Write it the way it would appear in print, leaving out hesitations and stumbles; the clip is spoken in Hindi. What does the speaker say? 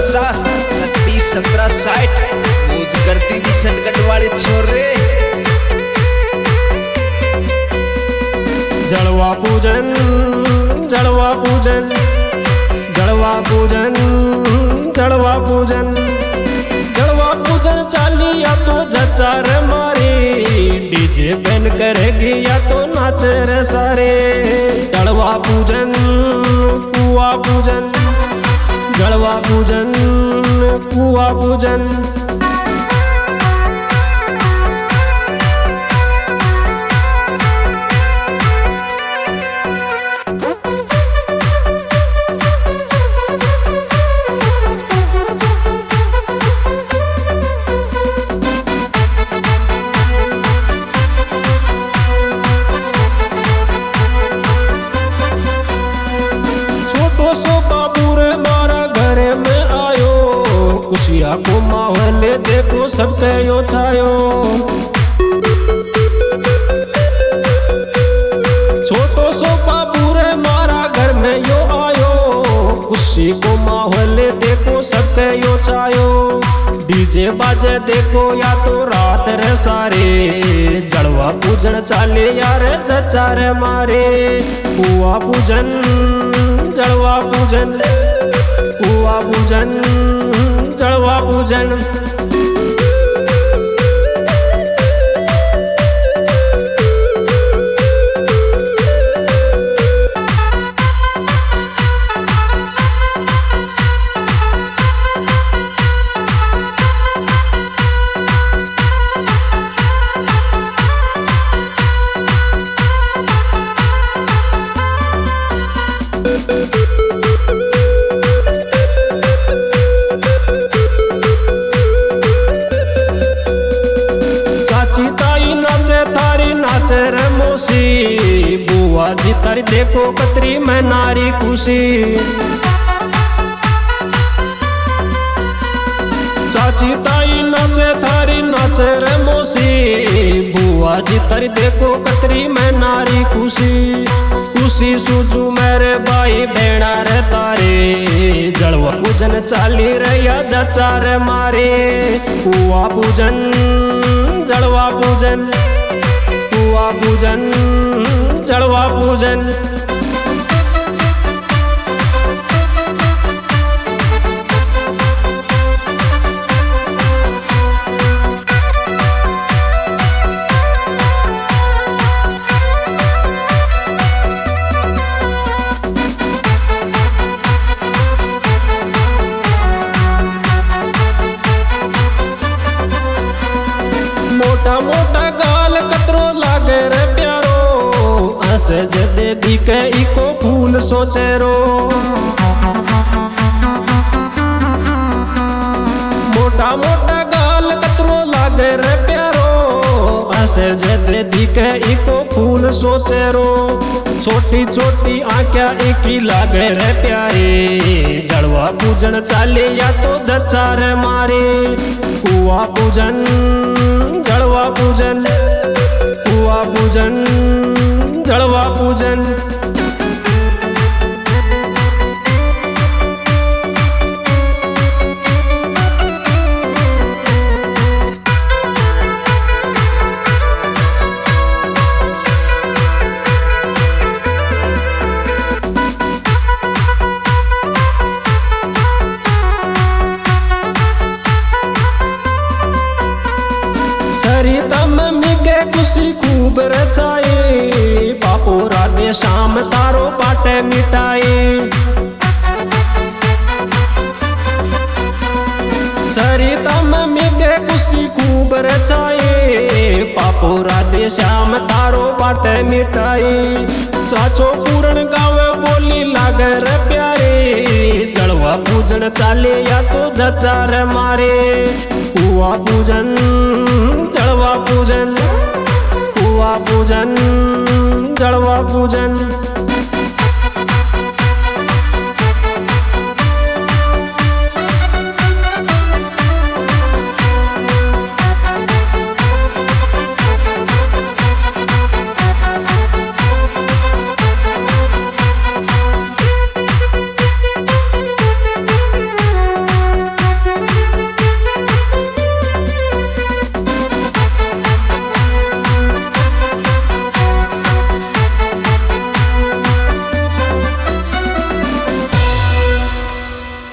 50 यूज करती थी संकट वाले छोरे। जड़वा पूजन जड़वा पूजन जड़वा पूजन जड़वा पूजन जड़वा पूजन चाली या तो जचार मारी डीजे बैन करेगी या तो नाचे रे सारे। जड़वा पूजन कुआ पूजन जड़वा पूजन कुआ पूजन। सो बाबू रे मारा घरे में आयो खुशिया को माहौल देखो सबके यो छायो। छोटो सो बाबू रे मारा घर में यो आयो खुशी को माहौल देखो सबके यो छायो। डीजे बाजे देखो या तो रात रे सारे जड़वा पूजन चाले यार जचा रे मारे। कुआ पूजन जड़वा पूजन कुआ पूजन जड़वा पूजन। नाचे रे मोसी बुआ जी तारी देखो कतरी मैं नारी खुशी। चाची ताई नाचे थारी नाचे रे मोसी बुआ जी तारी देखो कतरी मैं नारी खुशी। खुशी सूझू मेरे भाई भेड़ा रे तारे जड़वा पूजन चाली रे या जचा रे मारे। कुआ पूजन जड़वा पूजन कुआ पूजन जड़वा पूजन। मोटा मोटा गाल कतरो लागे रे प्यारो ऐसे जदे दिखे इको फूल सोचेरो। मोटा मोटा गाल कतरो लागे रे प्यारो ऐसे जदे दिखे इको फूल सोचेरो। छोटी छोटी आँख्या इकी लागे रे प्यारे जड़वा पूजन चाले या तो जचा रे मारे। कुआ पूजन जड़वा पूजन कुआ पूजन जड़वा पूजन। सरिता मम्मी के खुशी खूब रचाए बापो राधे शाम तारो बाटे मिटाए। सरिता मम्मी के खुशी खूब रचाए पापो राधे श्याम तारो बाटे मिटाए। चाचो पूरण गावे बोली लागे रे प्यारे जड़वा पूजन चाले या तो जचा रे मारे। कुआ पूजन जड़वा पूजन कुआ पूजन जड़वा पूजन।